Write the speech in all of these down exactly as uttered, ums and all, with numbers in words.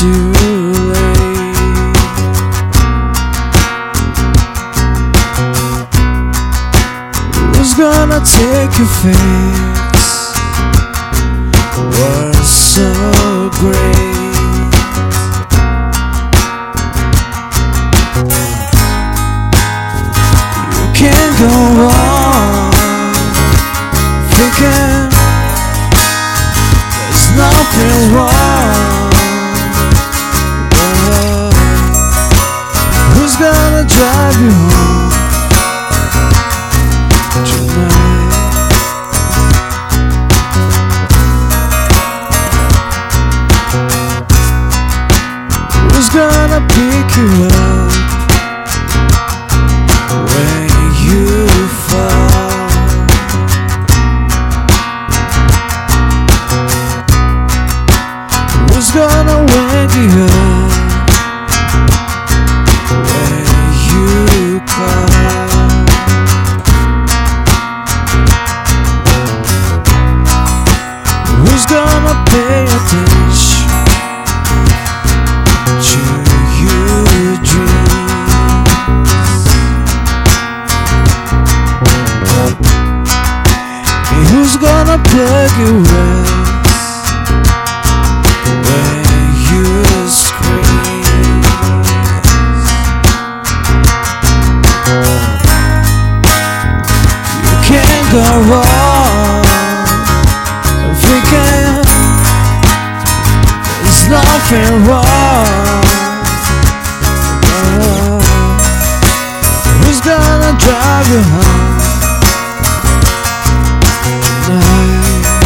too late. Who's gonna take your fix? Was so great. You can't go on thinking there's nothing wrong. But who's gonna drive you home tonight? Who's gonna pick you up when you fall? Who's gonna wake you up when you call? Who's gonna pay attention to your dreams? And who's gonna plug you in when you scream? You can't go wrong thinking there's nothing wrong. Oh, who's gonna drive you home tonight?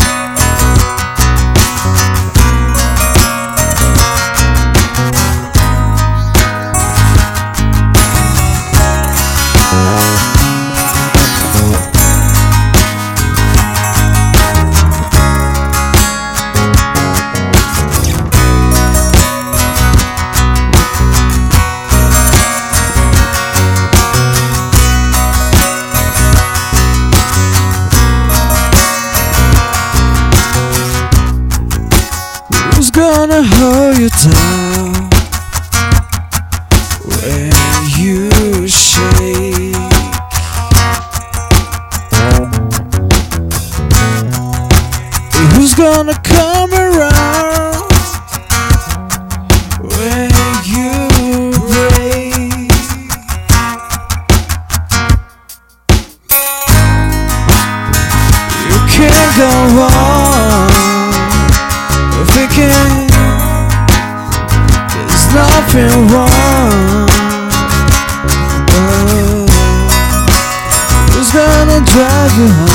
Who's gonna hold you down when you shake? And who's gonna come around when you break? You can't go on thinking there's nothing wrong. Oh, who's gonna drive you home